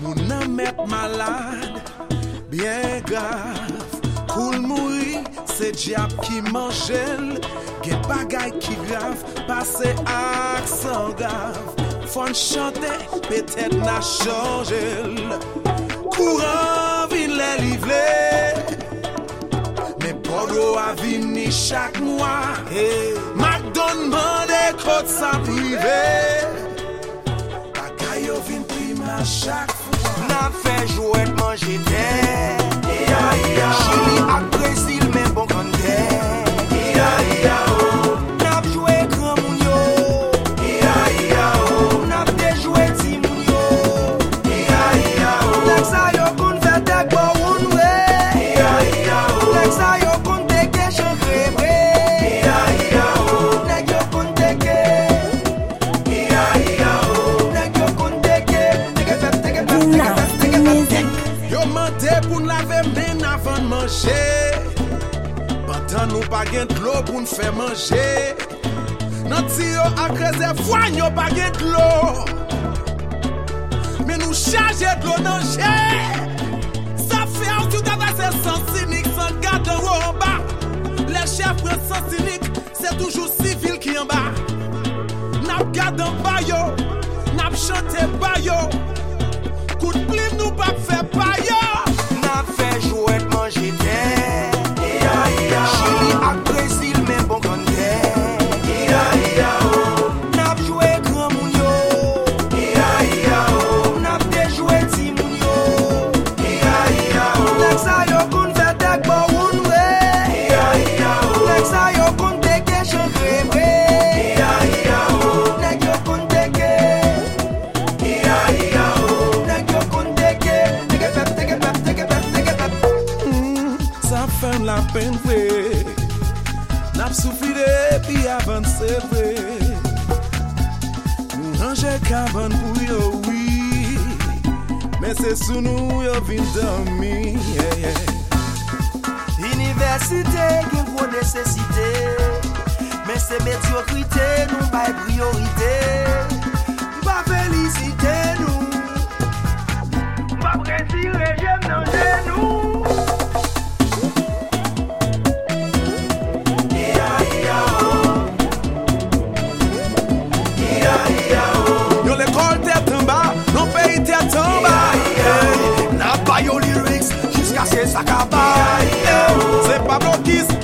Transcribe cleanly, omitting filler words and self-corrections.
Moun nan met malade, bien grave. Koul mouri, c'est diable qui mangeait. Gen bagay qui grave, passe ak sans grave. Fon chanter, peut-être n'a changé. Courant vin les livrer. Mais Bordeaux a vini chaque mois. McDonald's des côtes sans privé. Bagay yo vin prima chaque fois. N'a fait jouet manger terre. Chili ak Brésil mais bon grande terre. N'a joué grand moun yo. N'a te joué ti moun yo. Nek sa yo kon fè tek bo woun we. Nek sa yo kon teke chan krebre. Nek yo kon teke. Nek yo kon teke. Teke pep. Yo mande pou n'lave men avant manger. Pendant nous pas gen d'eau pour nous faire manger. Nan ti yo ak réservoir yo pas gen d'eau. Mais nous charger de l'eau dans jet. Ça fait en tout cas c'est sans cynique, sans garde en haut en bas. Les chefs prennent sans cynique, c'est toujours civil qui en bas. N'a garde en bas yo, n'a chanté bas yo. Coup de plim nous pas faire pas yo. N'a fait jouet manger terre. Chili ak Brésil mais bon grande terre. N'a joué grand moun yo. N'a te joué ti moun yo. Nek sa yo kon fè tek bo woun we. Nek sa yo kon teke chan krebre. Nek yo kon teke. Nek yo kon teke. Teke pep. Ça fait la peine vrai. N'a souffri de puis avancer vrai. Nous ranger cabane pour yo oui. Mais c'est sous nous yo vin dormir. Université gen gros nécessité. Mais c'est médiocrité nous pas priorité. Pas félicité nous. Pas retirer j'aime dans genou. Yo l'école tête en bas, non pays tête en bas. N'a pas yo lyrics jusqu'à ce que ça cabaye. C'est pas bloquiste.